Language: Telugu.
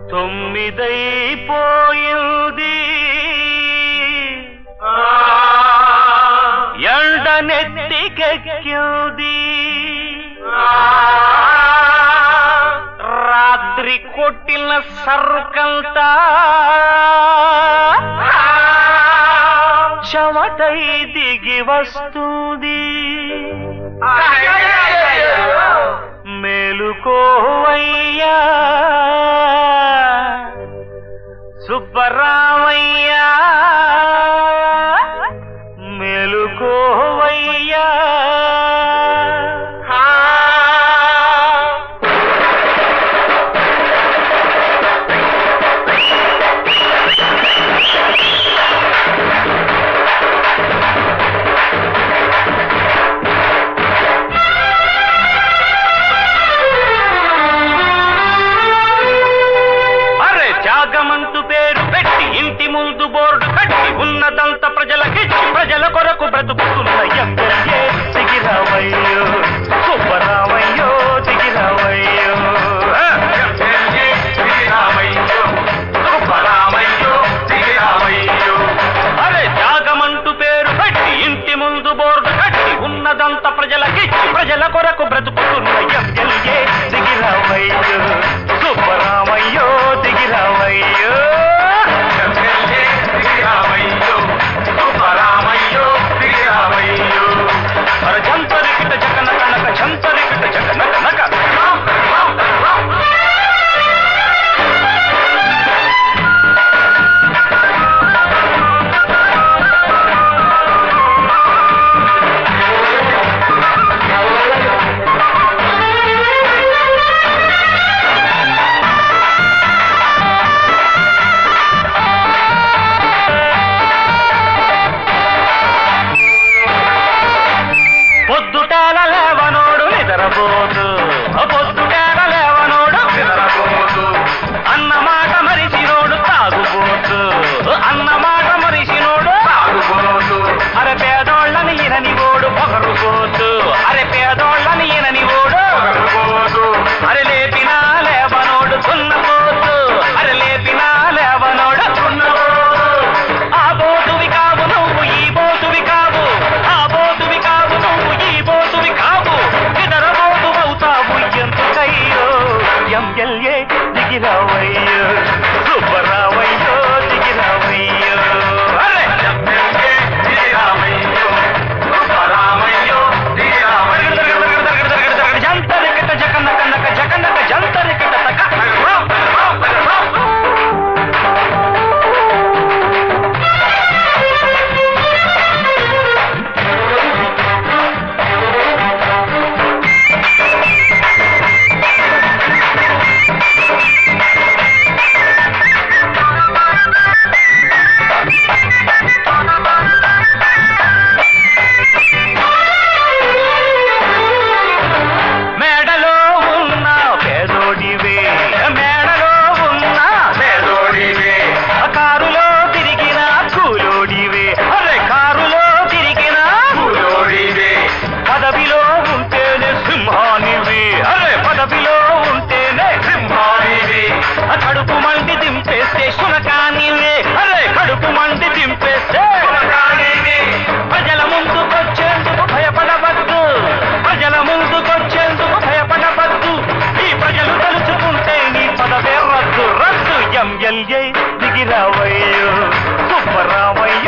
తొమ్మిదైపోయింది ఎండ నెత్తికెక్కింది రాత్రి కొట్టిన సరుకంతా చెమటై దిగి వస్తుంది మేలుకోవయ్యా సుబ్బరామయ్యా మేలుకోవయ్యా త్యాగమంటూ పేరు పెట్టి ఇంటి ముందు బోర్డు కట్టి ఉన్నదంతా ప్రజలకిచ్చి ప్రజల కొరకు బ్రతుకుతున్న ఎమ్మెల్యే దిగిరావయ్యో సుబ్బరామయ్యో దిగిరావయ్యో అరే త్యాగమంటూ పేరు పెట్టి ఇంటి ముందు బోర్డు కట్టి ఉన్నదంతా ప్రజలకిచ్చి ప్రజల కొరకు బ్రతుకుతున్న ఎమ్మెల్యే దిగిరావయ్యో సుబ్బరామయ్యో దిగిరావయ్యో జంతరికిట జగన కనక జంతరికిట జగన కనక పొద్దుటాల లేవనోడు నిద్రపోతూ పొద్దుటాల లేవనోడు నిద్రపోతూ అన్నమాట మరిసినోడు తాగుపోతూ అన్నమాట మరిసినోడు తాగుపోతూ అరే పేదోళ్ళని ఈనని ఓడు పొగరుపోతూ అరే పేదోళ్ళని ఈనని ఓడు పొగరుపోతూ అరే లేపినా లేవనోడు తున్నపోతూ అరే లేపినా లేవనోడు తున్నపోతూ ఆ బోతువి కావు నువ్వు ఈ బోతువి కావు ఆ బోతువి కావు నువ్వు ఈ బోతువి కావు నిద్రబోతు అవుతావు ఎందుకయ్యో ఎమ్మెల్యే దిగిరావయ్యో సుబ్బరామయ్యో దిగిరావయ్యో అరే ఎమ్మెల్యే దిగిరావయ్యో సుబ్బరామయ్యో దిగిరావయ్యో జంతరికిట జగన కనక జగనక జంతరికిట తక మేడలో ఉన్న పేదోడివే మేడలో ఉన్న పేదోడివే కారులో తిరిగిన కూలోడివే అరే కారులో తిరిగిన కూలోడివే పదవిలో ఉంటేనే సింహానివే అరే పదవిలో ఉంటేనే సింహానివే కడుపు మండి దింపేస్తే శునకానివే అరే కడుపు మండి దింపేస్తే శునకానివే ప్రజల ముందుకొచ్చేందుకు భయపడవద్దు ప్రజల ముందుకొచ్చేందుకు భయపడవద్దు ఈ ప్రజలు తలుచుకుంటే నీ పదవే రద్దు రద్దు ఎమ్మెల్యే దిగిరావయ్యో సుబ్బరామయ్య